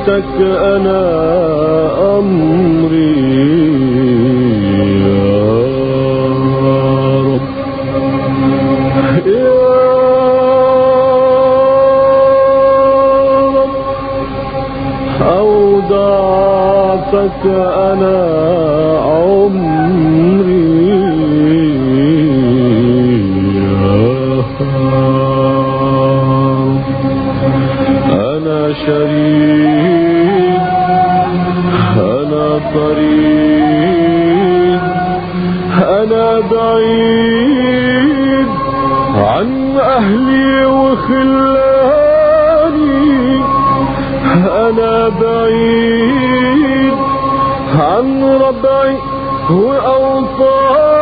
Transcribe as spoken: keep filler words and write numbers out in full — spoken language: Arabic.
ودعتك أنا أمري يا رب يا رب أودعتك أنا عمري يا رب أنا شريك أنا طريق أنا بعيد عن أهلي وخلاني أنا بعيد عن ربعي وأوطاني